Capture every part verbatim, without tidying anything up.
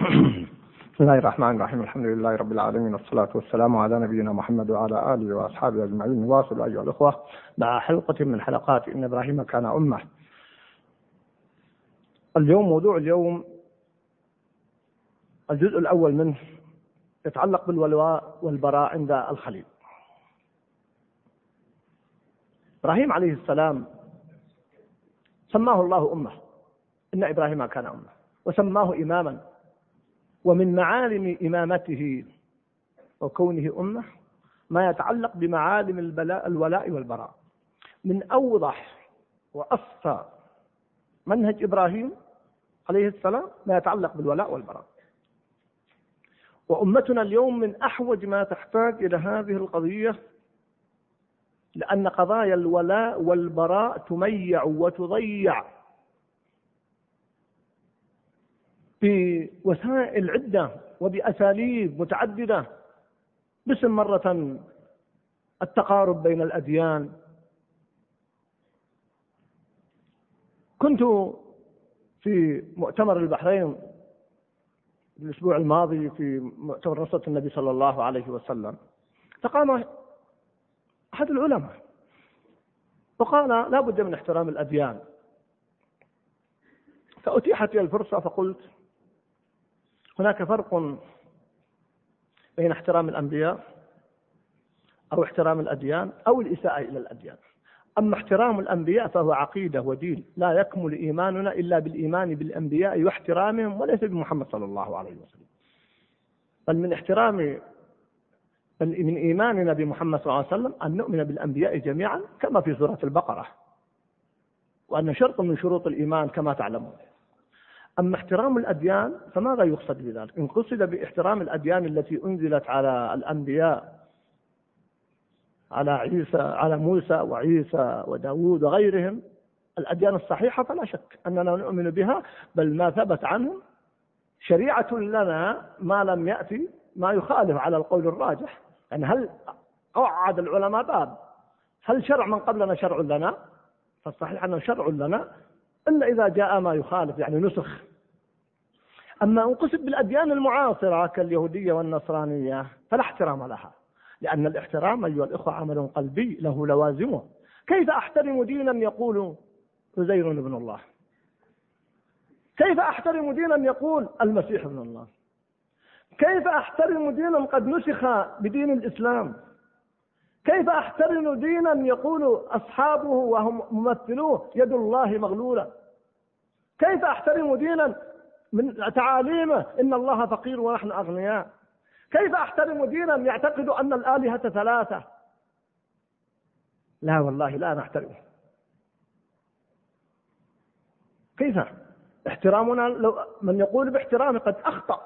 بسم الله الرحمن الرحيم. الحمد لله رب العالمين، والصلاة والسلام على نبينا محمد وعلى آله وأصحابه أجمعين. نواصل أيها الأخوة مع حلقة من حلقات إن إبراهيم كان أمة. اليوم موضوع اليوم الجزء الأول منه يتعلق بالولاء والبراء عند الخليل. إبراهيم عليه السلام سماه الله أمة، إن إبراهيم كان أمة، وسماه إماما. ومن معالم إمامته وكونه أمة ما يتعلق بمعالم الولاء والبراء. من أوضح وأصفى منهج إبراهيم عليه السلام ما يتعلق بالولاء والبراء. وأمتنا اليوم من أحوج ما تحتاج إلى هذه القضية، لأن قضايا الولاء والبراء تميع وتضيع بوسائل عدة وبأساليب متعددة، باسم مرة التقارب بين الأديان. كنت في مؤتمر البحرين الأسبوع الماضي في مؤتمر نصرة النبي صلى الله عليه وسلم، فقام أحد العلماء وقال لا بد من احترام الأديان. فأتيحت لي الفرصة فقلت هناك فرق بين احترام الأنبياء أو احترام الأديان أو الإساءة إلى الأديان. أما احترام الأنبياء فهو عقيدة ودين، لا يكمل إيماننا إلا بالإيمان بالأنبياء واحترامهم، وليس بمحمد صلى الله عليه وسلم. بل من احترام بل من إيماننا بمحمد صلى الله عليه وسلم أن نؤمن بالأنبياء جميعا كما في سورة البقرة، وأن شرط من شروط الإيمان كما تعلمون. أما احترام الأديان فماذا يقصد بذلك؟ إن قصد باحترام الأديان التي أنزلت على الأنبياء، على عيسى على موسى وعيسى وداود وغيرهم، الأديان الصحيحة فلا شك أننا نؤمن بها، بل ما ثبت عنهم شريعة لنا ما لم يأتي ما يخالف على القول الراجح. يعني هل قعد العلماء باب هل شرع من قبلنا شرع لنا؟ فالصحيح أنه شرع لنا إلا إذا جاء ما يخالف، يعني نسخ. أما أن قصد بالأديان المعاصرة كاليهودية والنصرانية فلا احترام لها، لأن الاحترام أيها الإخوة عمل قلبي له لوازمه. كيف أحترم دينا يقول عزير ابن الله؟ كيف أحترم دينا يقول المسيح ابن الله؟ كيف أحترم دينا قد نسخ بدين الإسلام؟ كيف أحترم دينا يقول أصحابه وهم ممثلوه يد الله مغلولة؟ كيف أحترم دينا من تعاليمه إن الله فقير ونحن أغنياء؟ كيف أحترم دينا يعتقد أن الآلهة ثلاثة؟ لا والله لا نحترمه. كيف احترامنا لو من يقول باحترامه قد أخطأ.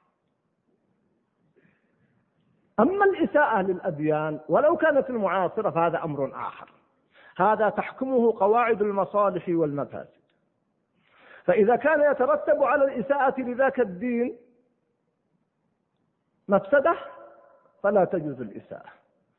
أما الإساءة للأديان ولو كانت المعاصرة فهذا أمر آخر، هذا تحكمه قواعد المصالح والمفاسد. فإذا كان يترتب على الإساءة لذاك الدين مفسدة فلا تجوز الإساءة.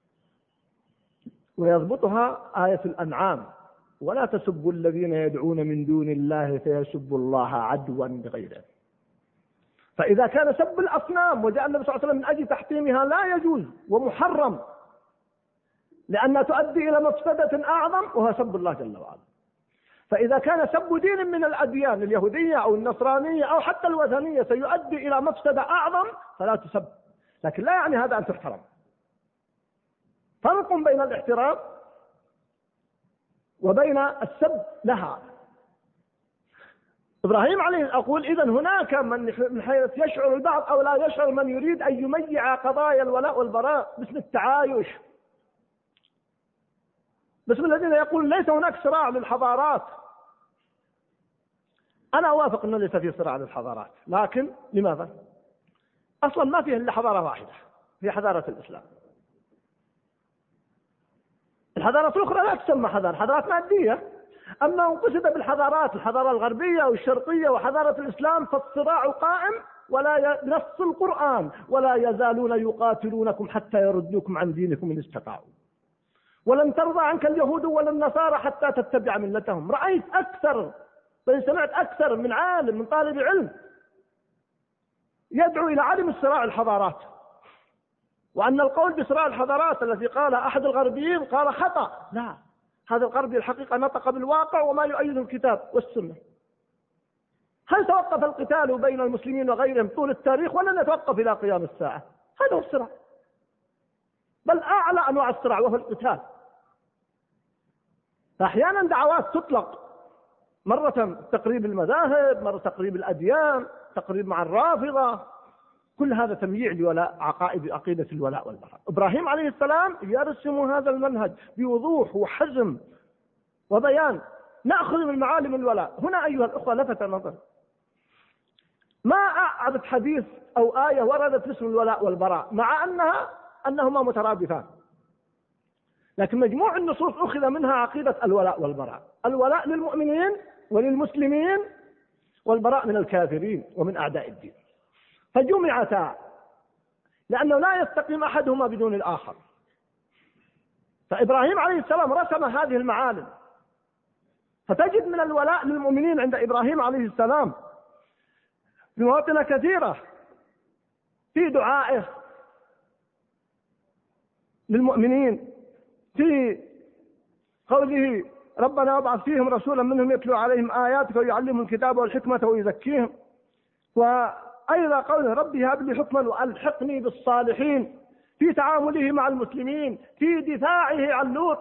ويضبطها آية الأنعام: ولا تسبوا الذين يدعون من دون الله فيسبوا الله عدوا بغير. فإذا كان سب الأصنام وجاء النبي صلى الله عليه وسلم من أجل تحطيمها لا يجوز ومحرم، لأنها تؤدي إلى مفسدة أعظم وهو سب الله جل وعلا. فإذا كان سب دين من الأديان اليهودية أو النصرانية أو حتى الوثنية سيؤدي إلى مفسدة أعظم فلا تسب، لكن لا يعني هذا أن تحترم. فرق بين الاحترام وبين السب لها. إبراهيم عليه أقول إذن هناك من حيث يشعر البعض أو لا يشعر من يريد أن يميع قضايا الولاء والبراء باسم التعايش، باسم الذين يقول ليس هناك صراع للحضارات. أنا أوافق أنه ليس في صراع للحضارات، لكن لماذا؟ أصلا ما فيه إلا حضارة واحدة، هي حضارة الإسلام. الحضارات الأخرى لا تسمى حضارة، حضارات مادية. أما أن قصد بالحضارات الحضارة الغربية والشرقية وحضارة الإسلام فالصراع قائم، ولا نص القرآن: ولا يزالون يقاتلونكم حتى يردوكم عن دينكم إن استطاعوا، ولن ترضى عنك اليهود ولا النصارى حتى تتبع ملتهم. رأيت أكثر بل سمعت أكثر من عالم من طالب علم يدعو إلى عدم صراع الحضارات، وأن القول بصراع الحضارات الذي قال أحد الغربيين قال خطأ. لا، هذا الغربي الحقيقة نطق بالواقع وما يؤيد الكتاب والسنة. هل توقف القتال بين المسلمين وغيرهم طول التاريخ ولن يتوقف إلى قيام الساعة؟ هذا هو الصراع، بل أعلى أنواع الصراع وهو القتال. فأحيانا دعوات تطلق، مرة تقريب المذاهب، مرة تقريب الأديان، تقريب مع الرافضة، كل هذا تمييع لولاء عقائد عقيدة الولاء والبراء. إبراهيم عليه السلام يرسم هذا المنهج بوضوح وحزم وبيان. نأخذ من معالم الولاء. هنا أيها الأخوة لفت النظر، ما أعرف حديث أو آية وردت باسم الولاء والبراء مع أنها أنهما مترادفان، لكن مجموع النصوص أخذ منها عقيدة الولاء والبراء. الولاء للمؤمنين وللمسلمين، والبراء من الكافرين ومن أعداء الدين، فجمعتا لأنه لا يستقيم أحدهما بدون الآخر. فإبراهيم عليه السلام رسم هذه المعالم، فتجد من الولاء للمؤمنين عند إبراهيم عليه السلام في مواطن كثيرة، في دعائه للمؤمنين، في قوله ربنا وابعث فيهم رسولا منهم يتلو عليهم آياتك ويعلمهم الكتاب والحكمة ويزكيهم، وأيضا قوله ربي هب لي حكما وألحقني بالصالحين، في تعامله مع المسلمين، في دفاعه عن لوط.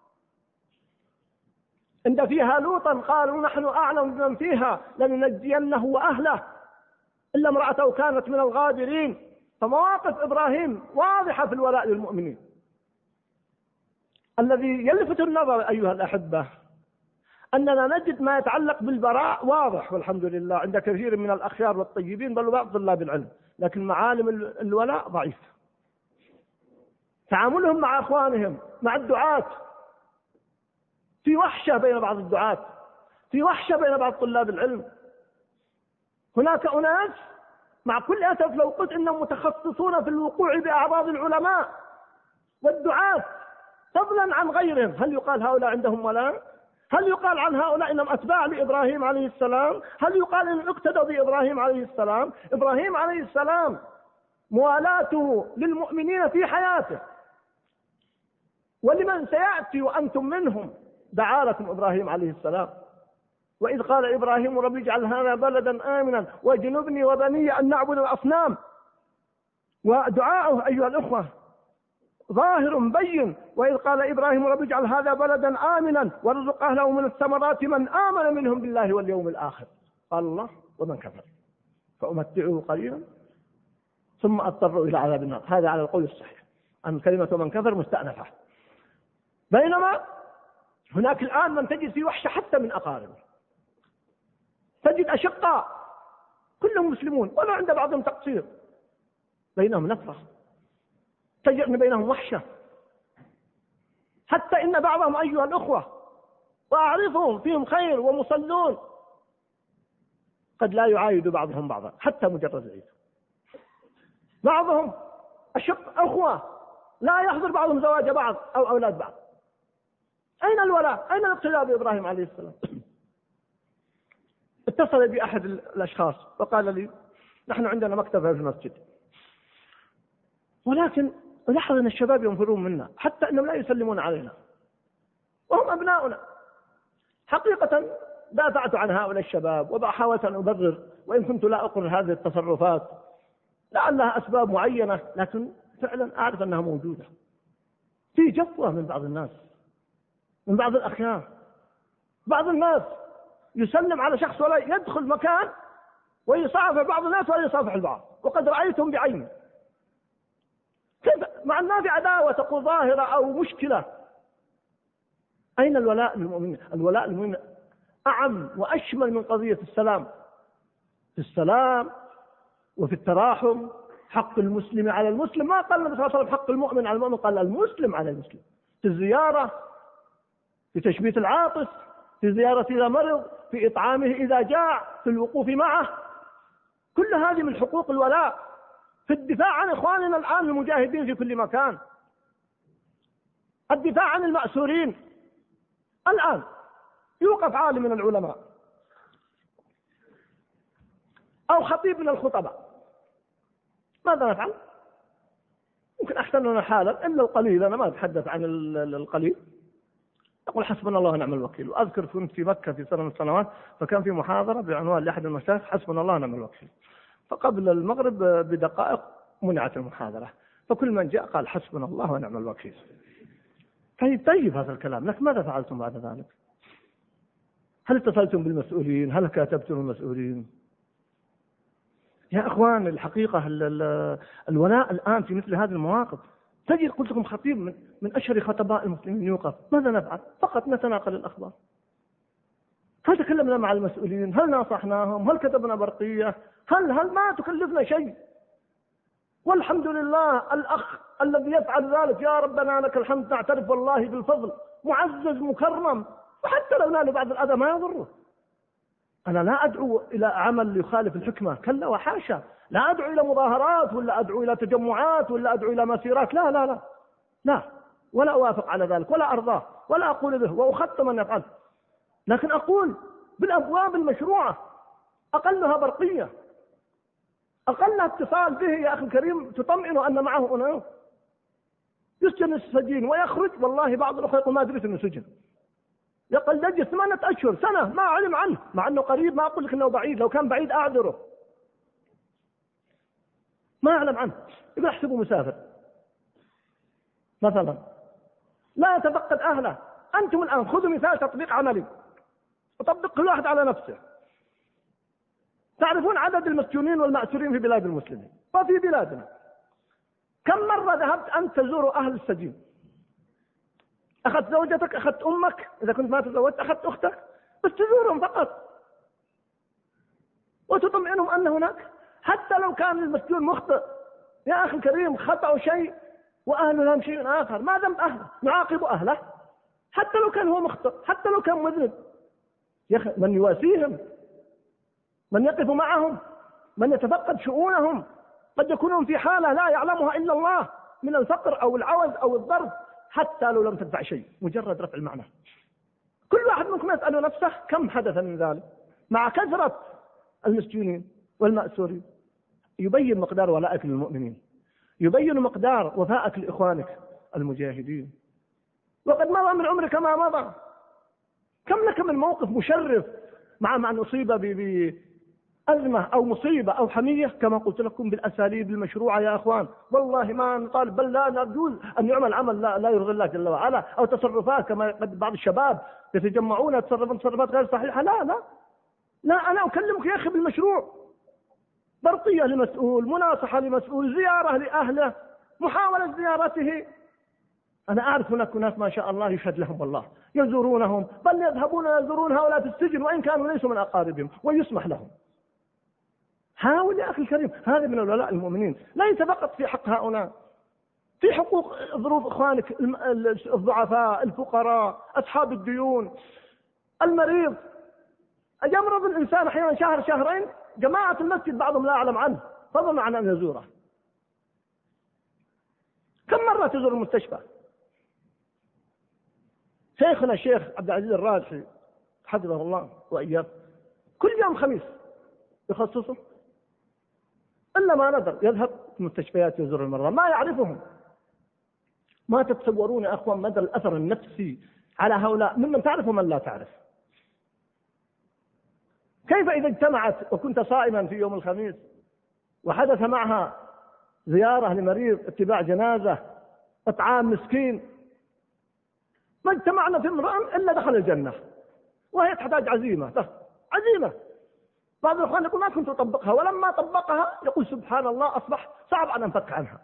عند فيها لوطا قالوا نحن أعلم بمن فيها لننجينه وأهله إلا امرأته كانت من الغابرين. فمواقف إبراهيم واضحة في الولاء للمؤمنين. الذي يلفت النظر أيها الأحبة أننا نجد ما يتعلق بالبراء واضح والحمد لله عند كثير من الأخيار والطيبين بل بعض طلاب العلم، لكن معالم الولاء ضعيف. تعاملهم مع أخوانهم، مع الدعاة، في وحشة بين بعض الدعاة، في وحشة بين بعض طلاب العلم. هناك أناس مع كل أسف لو قلت إنهم متخصصون في الوقوع بأعراض العلماء والدعاة فضلا عن غيرهم، هل يقال هؤلاء عندهم ولاء؟ هل يقال عن هؤلاء إنهم أتباع لإبراهيم عليه السلام؟ هل يقال إنهم اقتدوا بإبراهيم عليه السلام؟ إبراهيم عليه السلام موالاته للمؤمنين في حياته ولمن سيأتي وأنتم منهم دعا لكم إبراهيم عليه السلام. وإذ قال إبراهيم رب اجعل هذا بلدا آمنا واجنبني وبني أن نعبد الأصنام. ودعاؤه أيها الأخوة ظاهر بين. وإذ قال إبراهيم رب اجعل هذا بلدا آمنا وارزق أهله من الثمرات من آمن منهم بالله واليوم الآخر. قال الله ومن كفر فأمتعه قليلا ثم أضطر إلى عذاب النار. هذا على القول الصحيح أن كلمة من كفر مستأنفة. بينما هناك الآن من تجد في وحشة حتى من أقاربه، تجد أشقاء كلهم مسلمون ولا عند بعضهم تقصير، بينهم نفرة، تجد أن بينهم وحشة، حتى إن بعضهم أيها الأخوة وأعرفهم فيهم خير ومصلون قد لا يعايد بعضهم بعضا حتى مجرد العيد. بعضهم أشق أخوة لا يحضر بعضهم زواج بعض أو أولاد بعض. أين الولاء؟ أين الاقتداء بإبراهيم عليه السلام؟ اتصل بي أحد الأشخاص وقال لي نحن عندنا مكتب في المسجد، ولكن لاحظ أن الشباب ينفرون منا حتى أنهم لا يسلمون علينا وهم أبناؤنا. حقيقة دافعت عن هؤلاء الشباب وحاولت أن أبرر، وإن كنت لا أقر هذه التصرفات لعلها أسباب معينة، لكن فعلا أعرف أنها موجودة. في جفوة من بعض الناس، من بعض الأخيار، بعض الناس يسلم على شخص ولا يدخل مكان ويصافح بعض الناس ولا يصافح البعض، وقد رأيتم بعيني. كيف مع الناس عداوة تقول ظاهرة أو مشكلة؟ أين الولاء للمؤمنين؟ الولاء للمؤمنين أعم وأشمل من قضية السلام. في السلام وفي التراحم، حق المسلم على المسلم، ما قال النبي صلى الله عليه وسلم حق المؤمن على المؤمن، قال المسلم على المسلم. في الزيارة، في تشبيت العاطس، في زيارة إذا مرض، في إطعامه إذا جاع، في الوقوف معه، كل هذه من حقوق الولاء. في الدفاع عن إخواننا الآن المجاهدين في كل مكان، الدفاع عن المأسورين. الآن يوقف عالم من العلماء أو خطيب من الخطباء ماذا نفعل؟ يمكن أحسن لنا حالا إلا القليل. أنا ما أتحدث عن القليل، أقول حسبنا الله ونعم الوكيل. وأذكر كنت في مكة في سنة من السنوات، فكان في محاضرة بعنوان لأحد المشايخ حسبنا الله ونعم الوكيل، فقبل المغرب بدقائق منعت المحاضرة، فكل من جاء قال حسبنا الله ونعم الوكيل. طيب طيب هذا الكلام، لكن ماذا فعلتم بعد ذلك؟ هل اتصلتم بالمسؤولين؟ هل كاتبتم المسؤولين؟ يا أخوان الحقيقة الولاء الآن في مثل هذه المواقف، تجد قلت لكم خطيب من, من أشهر خطباء المسلمين يوقف، ماذا نفعل؟ فقط نتناقل الأخبار. هل تكلمنا مع المسؤولين؟ هل ناصحناهم؟ هل كتبنا برقية؟ هل هل ما تكلفنا شيء، والحمد لله. الأخ الذي يفعل ذلك يا ربنا لك الحمد، نعترف والله بالفضل، معزز مكرم، وحتى لو نال بعض الأذى ما يضره. أنا لا أدعو إلى عمل يخالف الحكمة، كلا وحاشا. لا أدعو إلى مظاهرات ولا أدعو إلى تجمعات ولا أدعو إلى مسيرات، لا لا لا لا، ولا أوافق على ذلك ولا أرضاه ولا أقول به وأخطى من يفعل، لكن أقول بالأبواب المشروعة، أقلها برقية، أقلها اتصال به يا أخي الكريم تطمئن أن معه أنه يسجن السجين ويخرج. والله بعض الأخوة يقول ما أدري أنه سجن، يقول لجي ثمانية أشهر سنة ما علم عنه، مع أنه قريب، ما أقول لك أنه بعيد، لو كان بعيد أعذره، ما أعلم عنه، يقول أحسبه مسافر مثلا، لا يتفقد أهله. أنتم الآن خذوا مثال تطبيق عملي، وطبق كل واحد على نفسه. تعرفون عدد المسجونين والمأسورين في بلاد المسلمين وفي بلادنا، كم مرة ذهبت أنت تزور أهل السجين؟ أخذت زوجتك، أخذت أمك، إذا كنت ما تزوجت أخذت أختك، بس تزورهم فقط وتطمئنهم أن هناك، حتى لو كان المسجون مخطئ يا أخي الكريم، خطأ شيء وأهله لهم شيء آخر، ما ذنب أهله؟ نعاقب أهله حتى لو كان هو مخطئ، حتى لو كان مذنب. يا أخي من يواسيهم، من يقف معهم، من يتفقد شؤونهم، قد يكونون في حالة لا يعلمها إلا الله من الفقر أو العوز أو الضرب، حتى لو لم تدفع شيء، مجرد رفع المعنى. كل واحد منكم يسأل نفسه كم حدث من ذلك، مع كثرة المسجونين والمأسورين. يبين مقدار ولائك للمؤمنين، يبين مقدار وفائك لإخوانك المجاهدين. وقد مضى من عمرك ما مضى، كم لك من موقف مشرف مع من أصيب بأزمة أو مصيبة أو حمية، كما قلت لكم بالأساليب المشروعة يا أخوان. والله ما نطالب، بل لا نرجو أن يعمل عمل لا, لا يرضي الله جل وعلا، أو تصرفات كما قد بعض الشباب يتجمعون يتصرفون تصرفات غير صحيحة. لا لا لا، أنا أكلمك يا أخي بالمشروع، برقية لمسؤول، مناصحة لمسؤول، زيارة لأهله، محاولة زيارته. أنا أعرف هناك ناس ما شاء الله يشهد لهم والله، يزورونهم، بل يذهبون يزورون هؤلاء في السجن وإن كانوا ليسوا من أقاربهم، ويسمح لهم. حاول يا أخي الكريم، هذا من الولاء المؤمنين، ليس فقط في حق هؤلاء، في حقوق ظروف إخوانك الضعفاء، الفقراء، أصحاب الديون، المريض. يمرض الإنسان أحيانا شهر شهرين، جماعة المسجد بعضهم لا أعلم عنه، فضلا عن أن يزوره. كم مرة تزور المستشفى؟ شيخنا الشيخ عبد العزيز الراجحي حفظه الله وإياه كل يوم خميس يخصصه، إلا ما نذر يذهب في المستشفيات يزور المرضى، ما يعرفهم. ما تتصورون يا أخوان مدى الأثر النفسي على هؤلاء ممن تعرف ومن لا تعرف. كيف إذا اجتمعت وكنت صائما في يوم الخميس وحدث معها زيارة لمريض، اتباع جنازة، إطعام مسكين، ما اجتمعنا في امرأة إلا دخل الجنة، وهي تحتاج عزيمة، بس عزيمة. بعض الأخوان يقول ما كنت أطبقها، ولما طبقها يقول سبحان الله أصبح صعب أن أنفك عنها.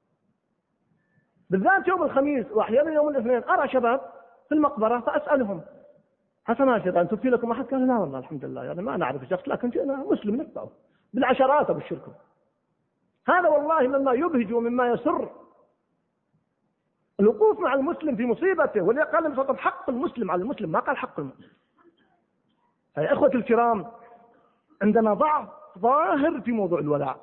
بالذات يوم الخميس وأحيانا يوم الاثنين أرى شباب في المقبرة فأسألهم حسنات إذا أنتم في لكم أحد؟ قال لا والله الحمد لله، يعني ما نعرف الشخص لكن جئنا مسلم نتبعه بالعشرات أو بالشركة. هذا والله مما يبهج ومما يسر، الوقوف مع المسلم في مصيبته. واللي قال فقط حق المسلم على المسلم، ما قال حق المسلم. يا إخوة الكرام، عندنا ضعف ظاهر في موضوع الولاء،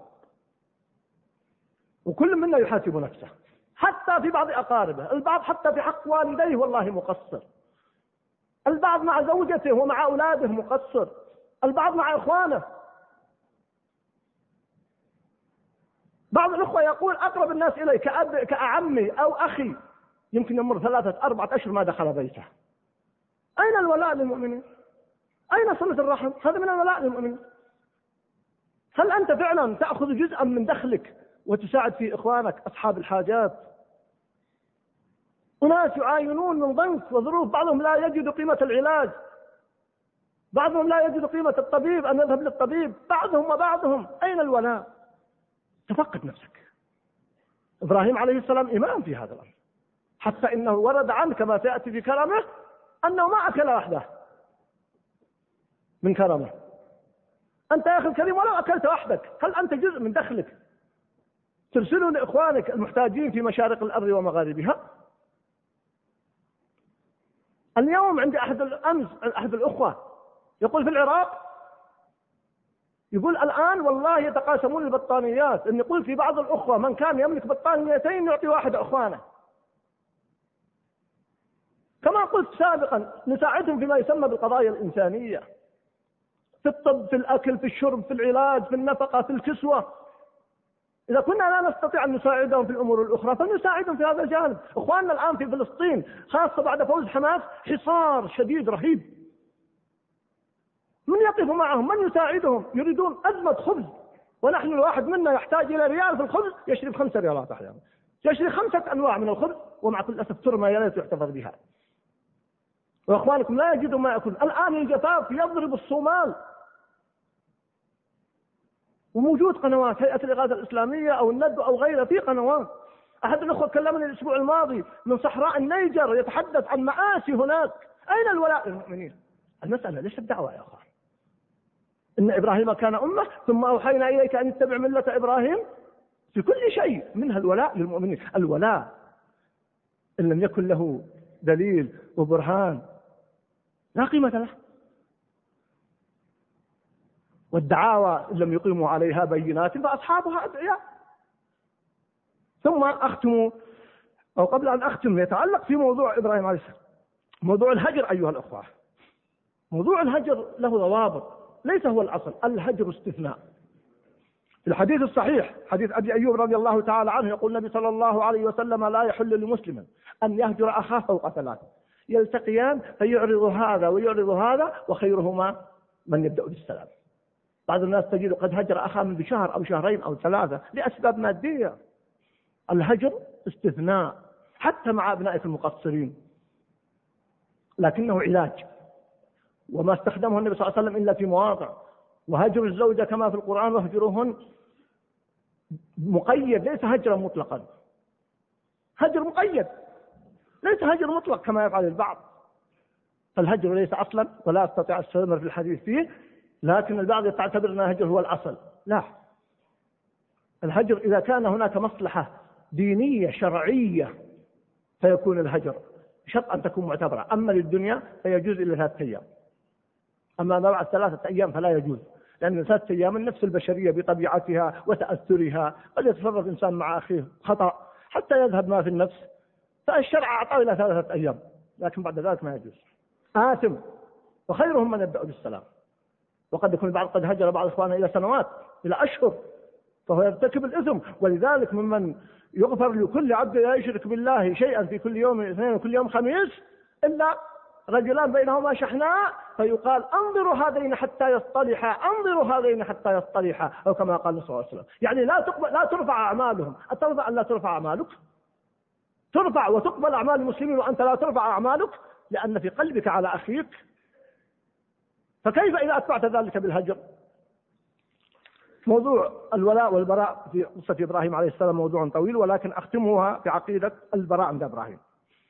وكل منا يحاسب نفسه، حتى في بعض أقاربه، البعض حتى في حق والديه والله مقصر، البعض مع زوجته ومع أولاده مقصر، البعض مع إخوانه. بعض الأخوة يقول أقرب الناس إلي كأب كأعمي أو أخي يمكن يمر ثلاثة أربعة أشهر ما دخل بيته. أين الولاء للمؤمنين؟ أين صلة الرحم؟ هذا من الولاء للمؤمنين. هل أنت فعلا تأخذ جزءا من دخلك وتساعد في إخوانك أصحاب الحاجات؟ أناس يعاينون من ضنك وظروف، بعضهم لا يجد قيمة العلاج، بعضهم لا يجد قيمة الطبيب أن يذهب للطبيب، بعضهم وبعضهم. أين الولاء؟ تفقد نفسك. إبراهيم عليه السلام إمام في هذا الأمر، حتى إنه ورد عنه كما سيأتي في كرمه أنه ما أكل وحده من كرمه. أنت يا أخي الكريم ولو أكلت وحدك، هل أنت جزء من دخلك ترسله لإخوانك المحتاجين في مشارق الأرض ومغاربها؟ اليوم عندي أحد الأمس أحد الأخوة يقول في العراق، يقول الآن والله يتقاسمون البطانيات، إن يقول في بعض الأخوة من كان يملك بطانيتين يعطي واحد أخوانه. كما قلت سابقا نساعدهم فيما يسمى بالقضايا الإنسانية، في الطب، في الأكل، في الشرب، في العلاج، في النفقة، في الكسوة. إذا كنا لا نستطيع أن نساعدهم في الأمور الأخرى فنساعدهم في هذا الجانب. إخواننا الآن في فلسطين خاصة بعد فوز حماس حصار شديد رهيب. من يقف معهم؟ من يساعدهم؟ يريدون أزمة خبز، ونحن الواحد منا يحتاج إلى ريال في الخبز يشري خمسة ريالات أحيانا، يشري خمسة أنواع من الخبز، ومع كل أسف ترمى يا ليت يحتفظ بها. وإخوانكم لا يجدوا ما يأكل. الآن الجفاف يضرب الصومال، وموجود قنوات هيئة الإغاثة الإسلامية أو الندب أو غيرها، في قنوات. أحد الأخوة كلمني الأسبوع الماضي من صحراء النيجر يتحدث عن مآسي هناك. أين الولاء للمؤمنين؟ المسألة ليست دعوة يا أخوان. إن إبراهيم كان أمة ثم أوحينا إليك أن اتبع ملة إبراهيم في كل شيء، منها الولاء للمؤمنين. الولاء إن لم يكن له دليل وبرهان لا قيمة له، والدعاوى إن لم يقيموا عليها بينات فأصحابها أدعياء. ثم أختم، أو قبل أن أختم، يتعلق في موضوع إبراهيم عليه السلام موضوع الهجر أيها الأخوة. موضوع الهجر له ضوابط، ليس هو الأصل، الهجر استثناء. في الحديث الصحيح حديث أبي أيوب رضي الله تعالى عنه يقول النبي صلى الله عليه وسلم لا يحل لمسلم أن يهجر أخاه فوق ثلاث، يلتقيان فيعرض هذا ويعرض هذا وخيرهما من يبدأ بالسلام. بعض الناس تجد قد هجر أخاه من بشهر أو شهرين أو ثلاثة لأسباب مادية. الهجر استثناء حتى مع أبنائك المقصرين، لكنه علاج، وما استخدمه النبي صلى الله عليه وسلم إلا في مواضع. وهجر الزوجة كما في القرآن واهجرهن مقيد، ليس هجرا مطلقا، هجر مقيد ليس هجر مطلق كما يفعل البعض. فالهجر ليس أصلا ولا أستطيع السلام في الحديث فيه، لكن البعض تعتبر أن الهجر هو الأصل. لا، الهجر إذا كان هناك مصلحة دينية شرعية فيكون الهجر شرط أن تكون معتبرة. أما للدنيا فيجوز إلى ثلاثة أيام، أما بعد ثلاثة أيام فلا يجوز، لأن ثلاثة أيام النفس البشرية بطبيعتها وتأثرها قد يتصرف إنسان مع أخيه خطأ حتى يذهب ما في النفس، فالشرع أعطاه إلى ثلاثة أيام، لكن بعد ذلك ما يجوز. آثم، وخيرهم من يبدأ بالسلام. وقد يكون البعض قد هجر بعض إخوانه إلى سنوات إلى أشهر فهو يرتكب الإثم. ولذلك ممن يغفر لكل عبد لا يشرك بالله شيئا في كل يوم اثنين وكل يوم خميس إلا رجلان بينهما شحناء فيقال انظروا هذين حتى يصطلحا، انظروا هذين حتى يصطلحا، أو كما قال صلى الله عليه وسلم. يعني لا تقبل لا ترفع أعمالهم. أترضى أن لا ترفع أعمالك؟ ترفع وتقبل أعمال المسلمين وأنت لا ترفع أعمالك لأن في قلبك على أخيك. فكيف إذا أتبعت ذلك بالهجر؟ موضوع الولاء والبراء في قصة إبراهيم عليه السلام موضوع طويل، ولكن أختمها في عقيدة البراء عند إبراهيم.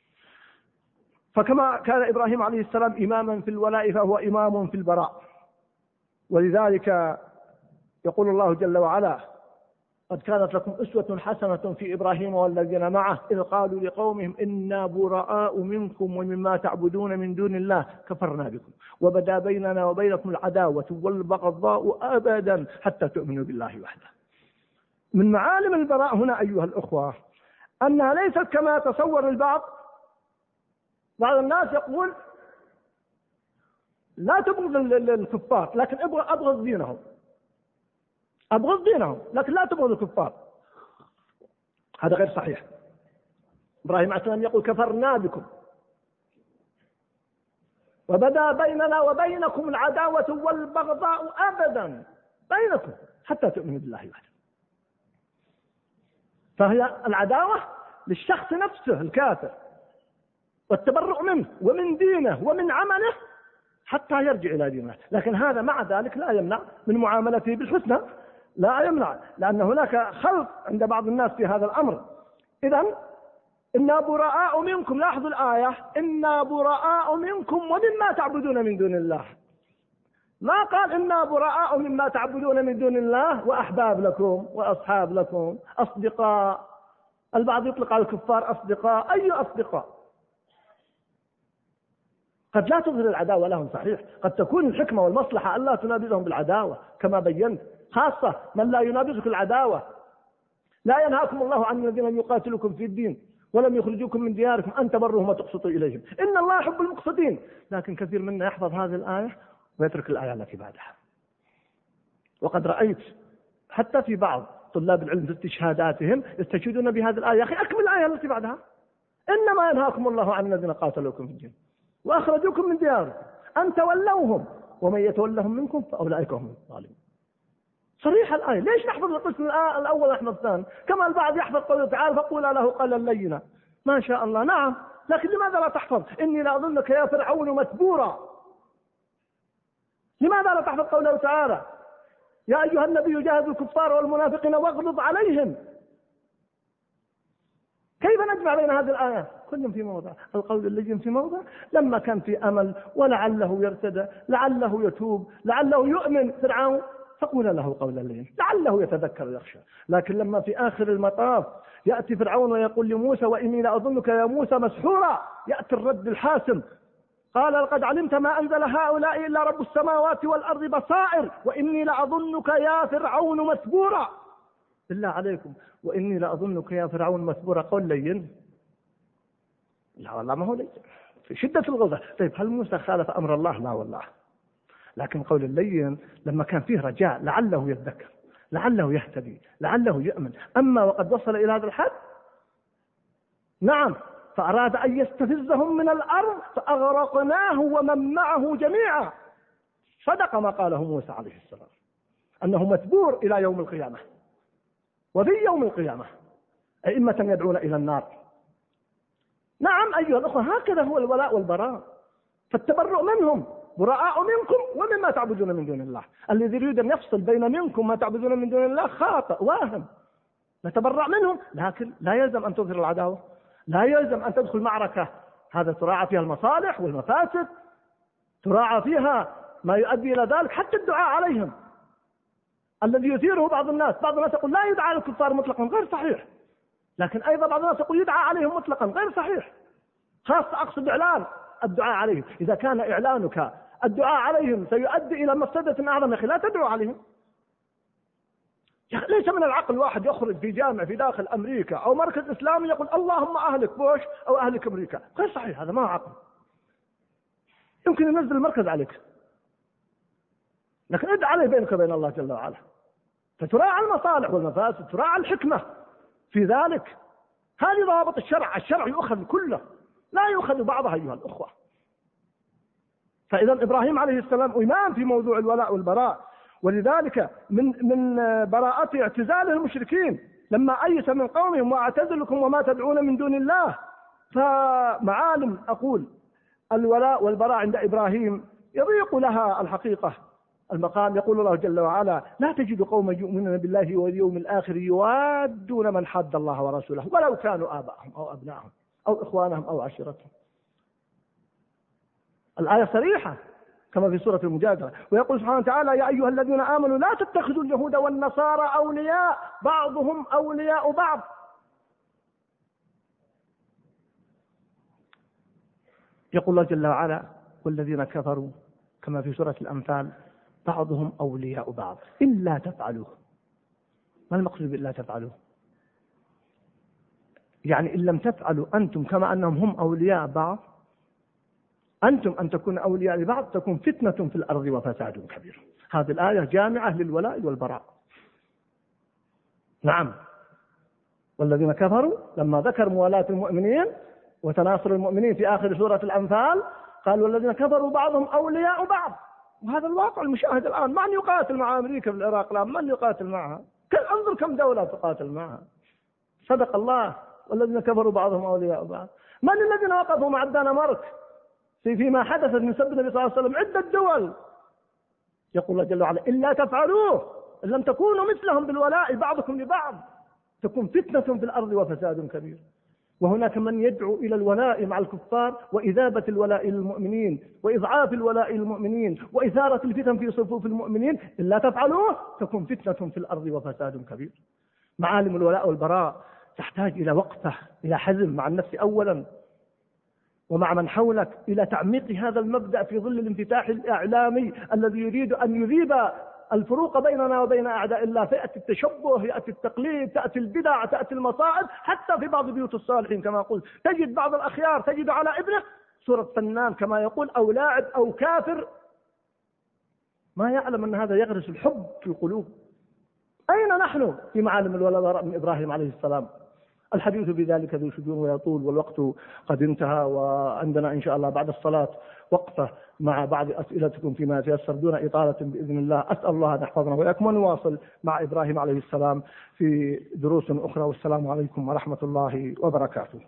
فكما كان إبراهيم عليه السلام إماما في الولاء فهو إمام في البراء. ولذلك يقول الله جل وعلا قد كانت لكم أسوة حسنة في إبراهيم والذين معه إذ قالوا لقومهم إنا براء منكم ومما تعبدون من دون الله كفرنا بكم وبدا بيننا وبينكم العداوة والبغضاء أبدا حتى تؤمنوا بالله وحده. من معالم البراء هنا أيها الأخوة أنها ليست كما تصور البعض. بعض الناس يقول لا تبغض الكفار لكن أبغض دينهم، أبغض دينهم لكن لا تبغض الكفار. هذا غير صحيح. إبراهيم عليه السلام يقول كفرنا بكم وبدا بيننا وبينكم العداوة والبغضاء أبدا بينكم حتى تؤمنوا بالله وحده. فهي العداوة للشخص نفسه الكافر، والتبرؤ منه ومن دينه ومن عمله حتى يرجع إلى دينه. لكن هذا مع ذلك لا يمنع من معاملته بالحسنى، لا يمنع، لأن هناك خلط عند بعض الناس في هذا الأمر. إذن إنا براء منكم، لاحظوا الآية، إنا براء منكم ومما تعبدون من دون الله. ما قال إنا براء مما تعبدون من دون الله وأحباب لكم وأصحاب لكم أصدقاء. البعض يطلق على الكفار أصدقاء. أي أصدقاء؟ قد لا تظهر العداوة لهم صحيح، قد تكون الحكمة والمصلحة ألا تنابذهم بالعداوة كما بينت، خاصة من لا ينابذك العداوة. لا ينهاكم الله عن الذين يقاتلكم في الدين ولم يخرجوكم من دياركم أن تبروهم وتقسطوا إليهم إن الله يحب المقسطين. لكن كثير منا يحفظ هذه الآية ويترك الآية التي بعدها. وقد رأيت حتى في بعض طلاب العلم في استشهاداتهم يستشهدون بهذه الآية. يا أخي أكمل الآية التي بعدها، إنما ينهاكم الله عن الذين قاتلوكم في الدين وأخرجوكم من دياركم أن تولوهم ومن يتولهم منكم فأولئك هم الظالمون. صريح الآية. ليش نحفظ القسم الأول نحفظ الثاني؟ كما البعض يحفظ قوله تعالى فقولا له قولا لينا. ما شاء الله، نعم، لكن لماذا لا تحفظ إني لأظنك يا فرعون مثبورا؟ لماذا لا تحفظ قوله تعالى يا أيها النبي جاهد الكفار والمنافقين واغلظ عليهم؟ كيف نجمع بين هذه الآيات؟ كل في موضع. القول اللين في موضع لما كان في أمل ولعله يرتدى، لعله يتوب، لعله يؤمن فرعون فقول له قولا لين لعله يتذكر ويخشى. لكن لما في آخر المطاف يأتي فرعون ويقول لموسى وإني لأظنك يا موسى مسحورا، يأتي الرد الحاسم قال لقد علمت ما أنزل هؤلاء إلا رب السماوات والأرض بصائر وإني لأظنك يا فرعون مسبورا. بالله عليكم، وإني لأظنك يا فرعون مسبورا قول لين؟ لا والله ما هو لين، في شدة الغضب. طيب هل موسى خالف أمر الله؟ لا والله. لكن قول اللين لما كان فيه رجاء لعله يتذكر، لعله يهتدي، لعله يؤمن. أما وقد وصل إلى هذا الحد نعم فأراد أن يستفزهم من الأرض فأغرقناه ومن معه جميعا. صدق ما قاله موسى عليه السلام أنه متبور إلى يوم القيامة. وفي يوم القيامة أئمة يدعون إلى النار. نعم أيها الأخوة، هكذا هو الولاء والبراء. فالتبرؤ منهم براء منكم ومما تعبدون من دون الله. الذي يريد أن يفصل بين منكم ما تعبدون من دون الله خاطئ واهم. نتبرأ منهم، لكن لا يلزم أن تظهر العداوة، لا يلزم أن تدخل معركة هذا تراعى فيها المصالح والمفاسد، تراعى فيها ما يؤدي إلى ذلك. حتى الدعاء عليهم الذي يثيره بعض الناس، بعض الناس يقول لا يدعى الكفار مطلقا، غير صحيح. لكن أيضا بعض الناس يقول يدعى عليهم مطلقا، غير صحيح. خاصة أقصد إعلان الدعاء عليهم. إذا كان إعلانك الدعاء عليهم سيؤدي إلى مفسدة أعظم، يا أخي لا تدعو عليهم. ليس من العقل واحد يخرج في جامع في داخل أمريكا أو مركز إسلامي يقول اللهم أهلك بوش أو أهلك أمريكا، غير صحيح، هذا ما عقل. يمكن ينزل المركز عليك، لكن ادعى عليه بينك وبين الله جل وعلا. فتراعى المصالح والمفاسد، تراعى الحكمة في ذلك. هذه ضوابط الشرع. الشرع يؤخذ كله، لا يؤخذ بعضها أيها الأخوة. فإذا إبراهيم عليه السلام إمام في موضوع الولاء والبراء. ولذلك من من براءته اعتزال المشركين لما أيس من قومهم واعتزلكم وما تدعون من دون الله. فمعالم أقول الولاء والبراء عند إبراهيم يضيق لها الحقيقة المقام. يقول الله جل وعلا لا تجد قوما يؤمنون بالله واليوم الآخر يوادون من حاد الله ورسوله ولو كانوا آباءهم أو أبناءهم أو إخوانهم أو عشيرتهم. الآية صريحة كما في سورة المجادلة. ويقول سبحانه وتعالى يا أيها الذين آمنوا لا تتخذوا اليهود والنصارى أولياء بعضهم أولياء بعض. يقول الله جل وعلا والذين كفروا كما في سورة الأنفال بعضهم أولياء بعض إلا تفعلوه. ما المقصود بإلا تفعلوه؟ يعني إن لم تفعلوا أنتم كما أنهم هم أولياء بعض، أنتم أن تكون أولياء لبعض تكون فتنة في الأرض وفساد كبير. هذه الآية جامعة للولاء والبراء. نعم والذين كفروا لما ذكر موالاة المؤمنين وتناصر المؤمنين في آخر سورة الأنفال قال والذين كفروا بعضهم أولياء بعض. وهذا الواقع المشاهد الآن. من يقاتل مع أمريكا في العراق الآن؟ من يقاتل معها؟ انظر كم دولة تقاتل معها. صدق الله، والذين كفروا بعضهم أولياء بعض. من الذين وقفوا مع الدنمارك في فيما حدث من سب النبي صلى الله عليه وسلم؟ عدة دول. يقول الله جل وعلا إلا تفعلوه إن لم تكونوا مثلهم بالولاء بعضكم لبعض تكون فتنة في الأرض وفساد كبير. وهناك من يدعو إلى الولاء مع الكفار وإذابة الولاء للمؤمنين وإضعاف الولاء للمؤمنين وإثارة الفتن في صفوف المؤمنين. إلا تفعلوه تكون فتنة في الأرض وفساد كبير. معالم الولاء والبراء تحتاج إلى وقفة، إلى حزم مع النفس أولا ومع من حولك، إلى تعميق هذا المبدأ في ظل الانفتاح الإعلامي الذي يريد أن يذيب الفروق بيننا وبين أعداء الله. فيأتي التشبه، يأتي التقليد، تأتي البدع، تأتي المصائب، حتى في بعض بيوت الصالحين كما قلت تجد بعض الأخيار تجد على ابنه صورة فنان كما يقول أو لاعب أو كافر، ما يعلم أن هذا يغرس الحب في القلوب. أين نحن في معالم الولاء من إبراهيم عليه السلام؟ الحديث بذلك ذو شجون ويطول والوقت قد انتهى، وعندنا إن شاء الله بعد الصلاة وقفة مع بعض أسئلتكم فيما يتيسر دون إطالة بإذن الله. أسأل الله أن يحفظنا وإياكم، ونواصل مع إبراهيم عليه السلام في دروس أخرى، والسلام عليكم ورحمة الله وبركاته.